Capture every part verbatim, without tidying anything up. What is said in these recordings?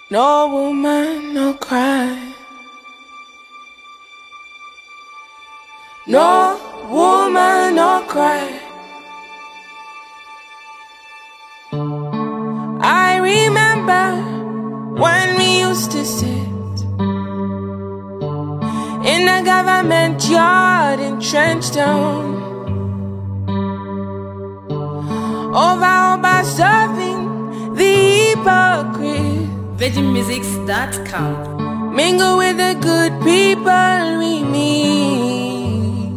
No woman, no cry. No woman, no cry. I remember when we used to sit in a government yard in Trenchtown, over over serving the hypocrite. Virgin Musics dot com. Mingle with the good people we meet.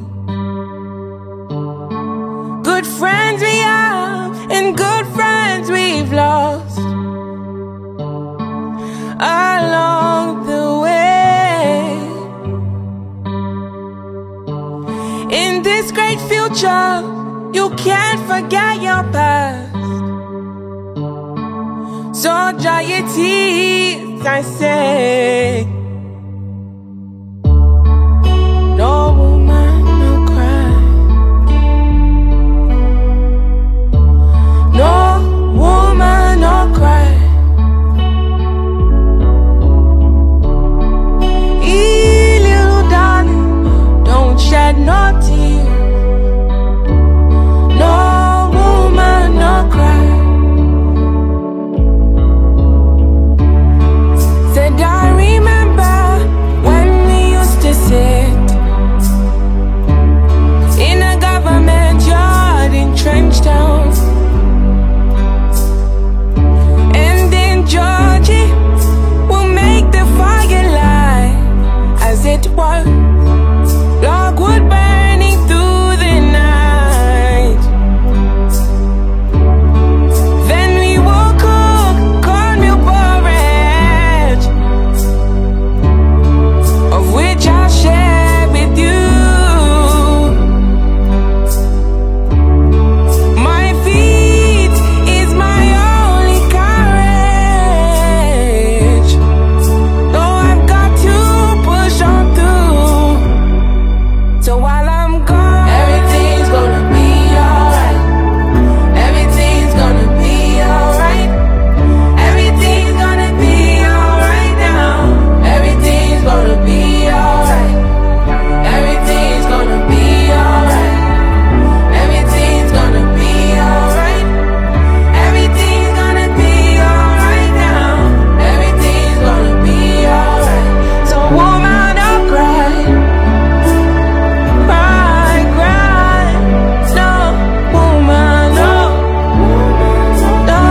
Good friends we have and good friends we've lost along the way. In this great future, you can't forget your past. So dry your tears, I say. No woman, no cry. No woman, no cry. Ee, little darling, don't shed no tears. No woman, no cry. I remember when we used to sit in a government yard in Trenchtown, and in Georgia we'll make the fire light as it was, logwood burning through the night. Then we will cook cornmeal porridge, of which I'll share with you. My feet is my only courage. Though I've got to push on through. So while I'm gone, everything's gonna be alright. Everything's gonna be alright. Everything's gonna be alright now. Everything's gonna be alright. Everything's gonna be alright. Everything's gonna be alright. Everything's gonna be alright now. Everything's gonna be alright. So woman, don't cry. Cry, cry. No, woman, no. No.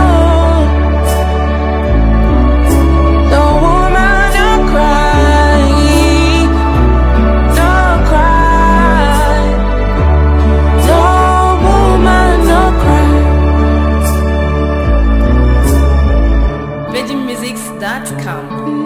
No woman, don't cry. Don't cry. No woman, don't cry. Virgin Musics dot com.